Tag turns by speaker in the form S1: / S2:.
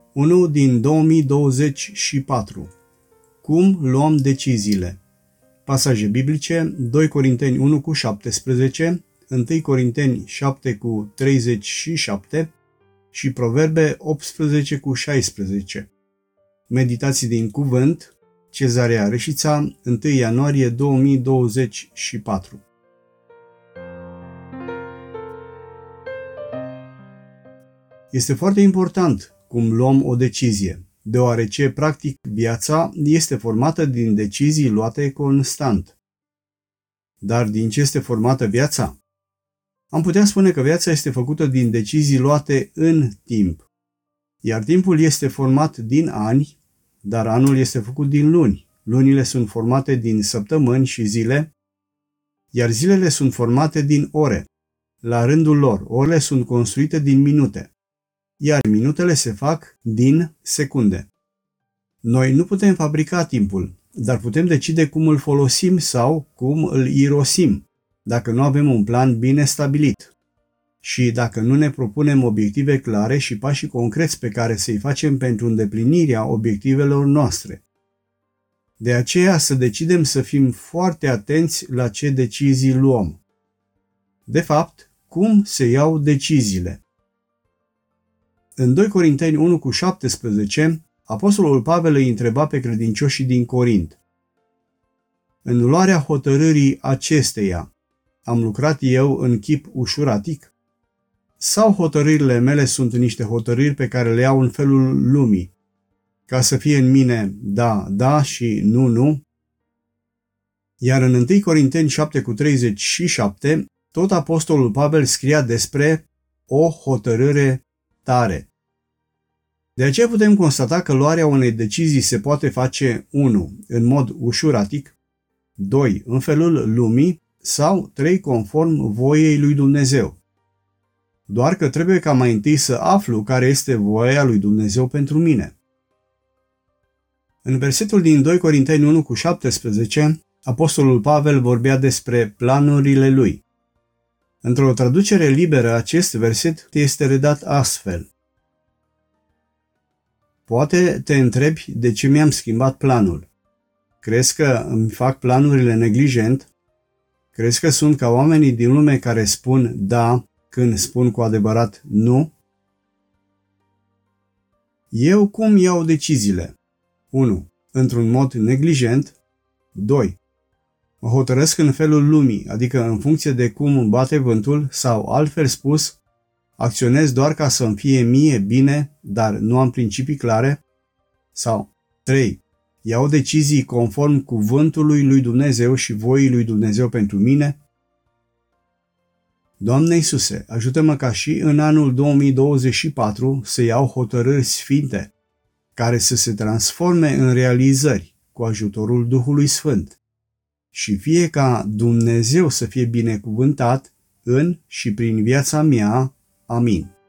S1: 1 din 2024. Cum luăm deciziile? Pasaje biblice: 2 Corinteni 1 cu 17, 1 Corinteni 7 cu 37 și Proverbe 18 cu 16. Meditații din cuvânt: Cezarea Reșița, 1 ianuarie 2024. Este foarte important cum luăm o decizie, deoarece, practic, viața este formată din decizii luate constant. Dar din ce este formată viața? Am putea spune că viața este făcută din decizii luate în timp. Iar timpul este format din ani, dar anul este făcut din luni. Lunile sunt formate din săptămâni și zile, iar zilele sunt formate din ore. La rândul lor, orele sunt construite din minute, iar minutele se fac din secunde. Noi nu putem fabrica timpul, dar putem decide cum îl folosim sau cum îl irosim, dacă nu avem un plan bine stabilit și dacă nu ne propunem obiective clare și pașii concreți pe care să-i facem pentru îndeplinirea obiectivelor noastre. De aceea să decidem să fim foarte atenți la ce decizii luăm. De fapt, cum se iau deciziile? În 2 Corinteni 1 cu 17, Apostolul Pavel îi întreba pe credincioșii din Corint: în luarea hotărârii acesteia, am lucrat eu în chip ușuratic? Sau hotărârile mele sunt niște hotărâri pe care le iau în felul lumii, ca să fie în mine da, da și nu, nu? Iar în 1 Corinteni 7 cu 37, tot Apostolul Pavel scria despre o hotărâre tare. De aceea putem constata că luarea unei decizii se poate face 1. În mod ușuratic, 2. În felul lumii sau 3. Conform voiei lui Dumnezeu. Doar că trebuie ca mai întâi să aflu care este voia lui Dumnezeu pentru mine. În versetul din 2 Corinteni 1 cu 17, Apostolul Pavel vorbea despre planurile lui. Într-o traducere liberă, acest verset este redat astfel: poate te întrebi de ce mi-am schimbat planul. Crezi că îmi fac planurile neglijent? Crezi că sunt ca oamenii din lume care spun da când spun cu adevărat nu? Eu cum iau deciziile? 1. Într-un mod neglijent. 2. Mă hotărăsc în felul lumii, adică în funcție de cum îmi bate vântul, sau, altfel spus, acționez doar ca să-mi fie mie bine, dar nu am principii clare? Sau 3. Iau decizii conform cuvântului lui Dumnezeu și voii lui Dumnezeu pentru mine? Doamne Iisuse, ajută-mă ca și în anul 2024 să iau hotărâri sfinte, care să se transforme în realizări cu ajutorul Duhului Sfânt, și fie ca Dumnezeu să fie binecuvântat în și prin viața mea. Amin.